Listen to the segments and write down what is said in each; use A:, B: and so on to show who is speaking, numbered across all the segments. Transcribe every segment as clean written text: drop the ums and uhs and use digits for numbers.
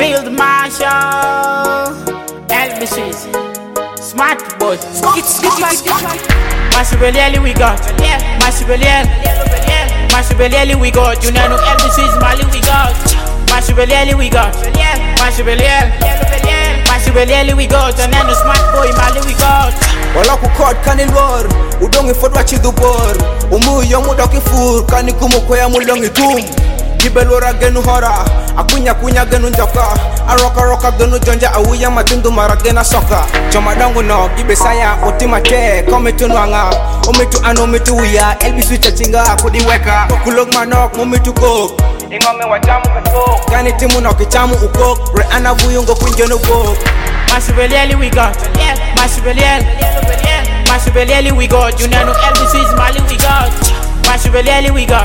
A: Field Marshal, LBCs, Smart Boy, Masibelieli we got, Masibelieli we got, you know LBCs Mali we got, Masibelieli we got, Masibelieli we got, and then the Smart Boy Mali we got.
B: Wala ku kod kanil war, udongi fodwa chidubor, umuyo mudoki fur, kani kumukoya mulongi tum. Kibelora genu hora, akunya genu njoka, aroka genu jonja awuya matundu maragena soka. Jomadangu no, gibesaya otimate, kome tunwanga, omitu ano mitu uya, LBC chachinga kudiweka, kulog manok mumitu kok. Ingome wajamu katok, kani timu no kichamu ukok, re anavuyungo kunjono kok.
A: Masibelieli we got, Masibelieli we got, you know LBCs Mali we got, Masibelieli we got,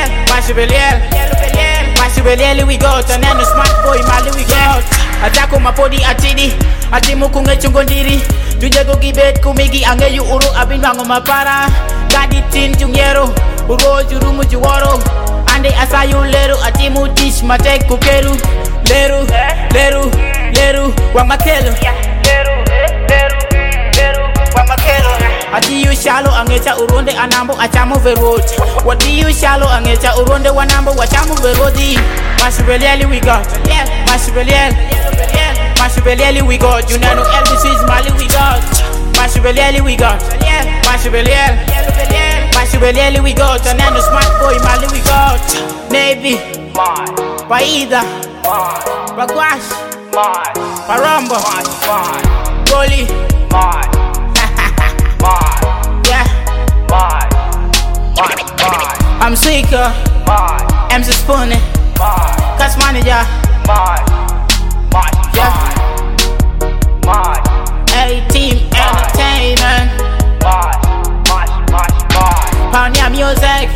A: Masibelieli we got, and then the Smart Boy Mali we got. Atako mapodi atidi, atimu kunge chungondiri, tujego gibet kumigi ange yu uru abinwango mapara, gadi tin jungero, uro jurumu juworo, ande asayu leru, atimu tish matek kukeru, leru, wamakelo, Ati yu shallow angecha uronde anambo achamo verot. What do you shallow angecha uronde wanambo wachamo verodi. Masibelieli we got, Masibelieli we got, you know LBCs Mali we got, Masibelieli we got, Masibelieli we got, and then the Smart Boy Mali we got. Navy, Paida, Bagwash, Paramba, Goli, I'm Seeker, MC Spoonie, Cast Manager, A-Team Entertainment, Pioneer Music,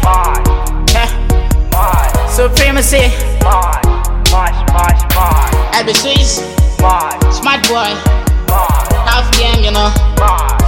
A: Supremacy, LBCs, Smart Boy, Half Gang, you know.